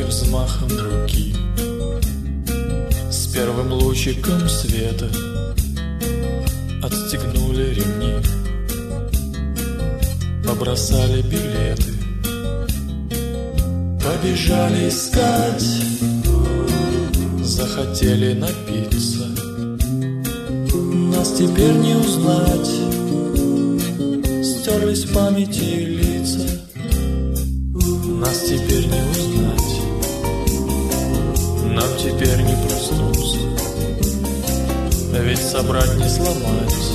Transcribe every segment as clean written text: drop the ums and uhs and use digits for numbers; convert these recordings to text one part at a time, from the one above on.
взмахом руки, с первым лучиком света отстегнули ремни, побросали билеты, побежали искать, захотели напиться. Нас теперь не узнать, стерлись в памяти лица. Нас теперь не узнать, нам теперь не проснуться, ведь собрать не сломать,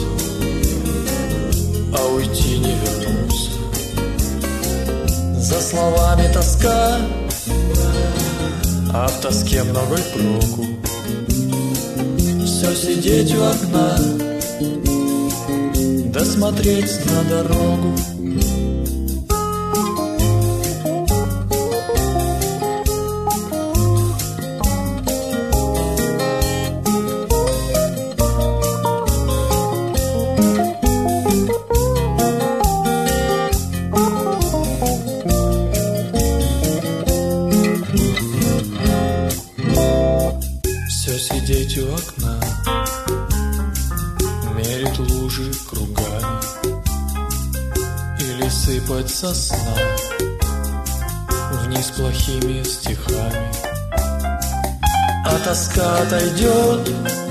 а уйти не вернуться. За словами тоска, а в тоске много проку. Все сидеть у окна, да смотреть на дорогу. Все сидеть у окна, мерить лужи кругами или сыпать со сна вниз плохими стихами. А тоска отойдет,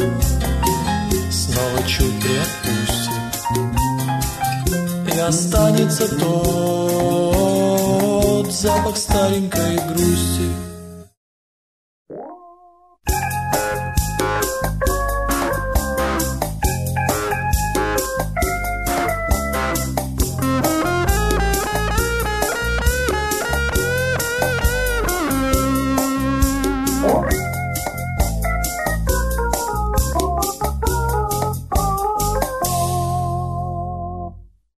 снова чуть приотпустит, и останется тот запах старенькой грусти.